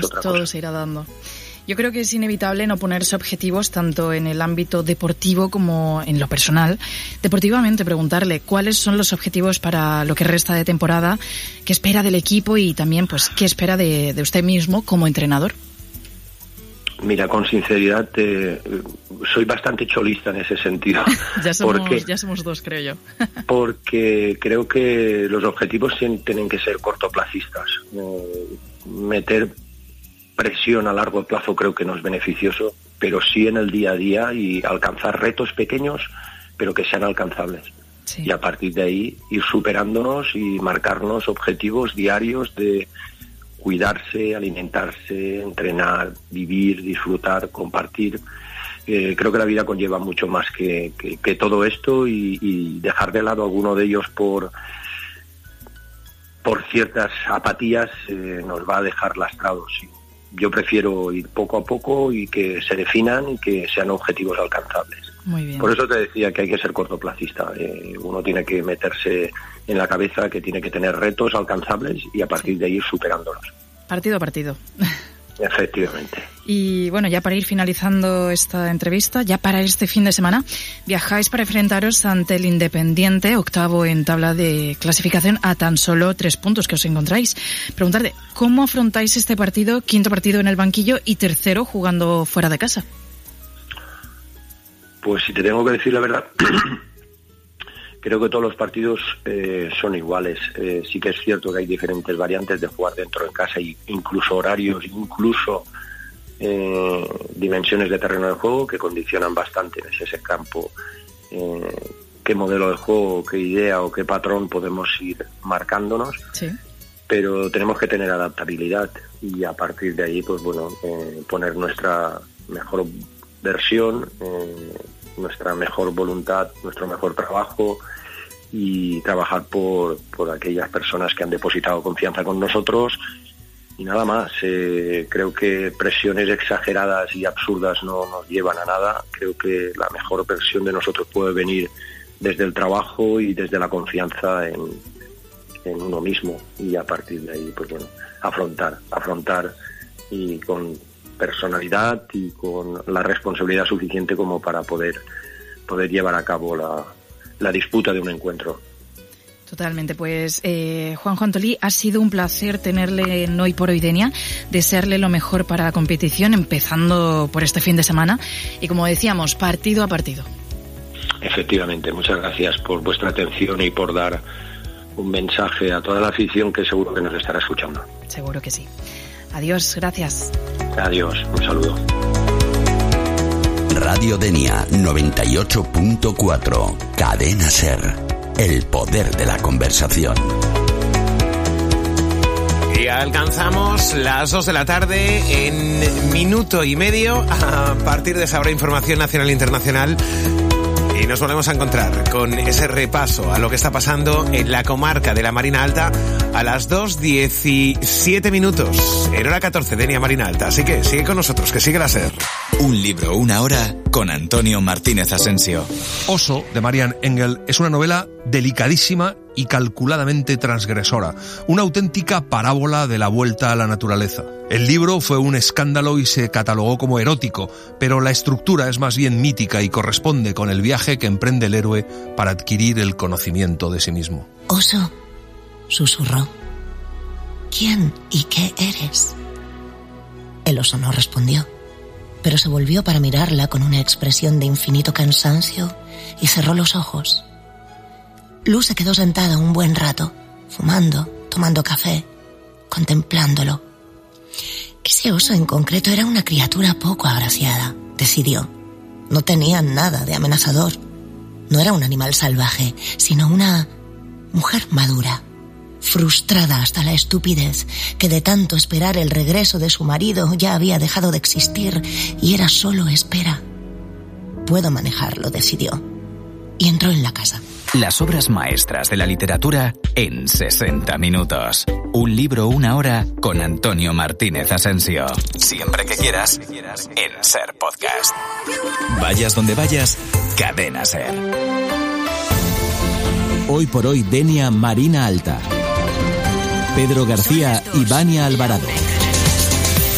otra todo cosa. se irá dando. Yo creo que es inevitable no ponerse objetivos tanto en el ámbito deportivo como en lo personal. Deportivamente, preguntarle cuáles son los objetivos para lo que resta de temporada, qué espera del equipo y también pues qué espera de usted mismo como entrenador. Mira, con sinceridad, soy bastante cholista en ese sentido. Ya somos dos, creo yo. Porque creo que los objetivos tienen que ser cortoplacistas. Meter presión a largo plazo creo que no es beneficioso, pero sí en el día a día y alcanzar retos pequeños, pero que sean alcanzables. Sí. Y a partir de ahí ir superándonos y marcarnos objetivos diarios de cuidarse, alimentarse, entrenar, vivir, disfrutar, compartir. Creo que la vida conlleva mucho más que todo esto y dejar de lado alguno de ellos por ciertas apatías nos va a dejar lastrados. Yo prefiero ir poco a poco y que se definan y que sean objetivos alcanzables. Muy bien. Por eso te decía que hay que ser cortoplacista. Uno tiene que meterse en la cabeza que tiene que tener retos alcanzables y a partir de ahí ir superándolos. Partido a partido. Efectivamente. Y bueno, ya para ir finalizando esta entrevista, ya para este fin de semana, viajáis para enfrentaros ante el Independiente, octavo en tabla de clasificación, a tan solo 3 puntos que os encontráis. Preguntarte, ¿cómo afrontáis este partido, quinto partido en el banquillo y tercero jugando fuera de casa? Pues si te tengo que decir la verdad, creo que todos los partidos son iguales. Sí que es cierto que hay diferentes variantes de jugar dentro de casa, y incluso horarios, incluso dimensiones de terreno de juego que condicionan bastante en ese campo qué modelo de juego, qué idea o qué patrón podemos ir marcándonos. Sí. Pero tenemos que tener adaptabilidad y a partir de ahí, pues bueno, poner nuestra mejor versión, nuestra mejor voluntad, nuestro mejor trabajo y trabajar por aquellas personas que han depositado confianza con nosotros y nada más. Creo que presiones exageradas y absurdas no nos llevan a nada. Creo que la mejor versión de nosotros puede venir desde el trabajo y desde la confianza en uno mismo y a partir de ahí, pues bueno, afrontar y con personalidad y con la responsabilidad suficiente como para poder llevar a cabo la disputa de un encuentro. Totalmente, pues Juanjo Antolí, ha sido un placer tenerle en Hoy por Hoy Denia, desearle lo mejor para la competición, empezando por este fin de semana y como decíamos, partido a partido. Efectivamente, muchas gracias por vuestra atención y por dar un mensaje a toda la afición que seguro que nos estará escuchando. Seguro que sí. Adiós, gracias. Adiós, un saludo. Radio Denia 98.4, Cadena SER, el poder de la conversación. Y alcanzamos las 2 de la tarde en minuto y medio. A partir de esa hora, información nacional e internacional. Y nos volvemos a encontrar con ese repaso a lo que está pasando en la comarca de la Marina Alta a las 2:17 minutos. En hora 14, Denia Marina Alta. Así que sigue con nosotros, que sigue la SER. Un libro, una hora, con Antonio Martínez Asensio. Oso, de Marian Engel, es una novela delicadísima y calculadamente transgresora, una auténtica parábola de la vuelta a la naturaleza. El libro fue un escándalo y se catalogó como erótico, pero la estructura es más bien mítica y corresponde con el viaje que emprende el héroe para adquirir el conocimiento de sí mismo. Oso, susurró, ¿quién y qué eres? El oso no respondió, pero se volvió para mirarla con una expresión de infinito cansancio y cerró los ojos. Luz se quedó sentada un buen rato, fumando, tomando café, contemplándolo. Ese oso en concreto era una criatura poco agraciada, decidió. No tenía nada de amenazador. No era un animal salvaje, sino una mujer madura, frustrada hasta la estupidez, que de tanto esperar el regreso de su marido ya había dejado de existir y era solo espera. Puedo manejarlo, decidió, y entró en la casa. Las obras maestras de la literatura en 60 minutos. Un libro, una hora, con Antonio Martínez Asensio. Siempre que quieras, en SER Podcast. Vayas donde vayas, Cadena SER. Hoy por hoy, Denia Marina Alta. Pedro García y Vania Alvarado.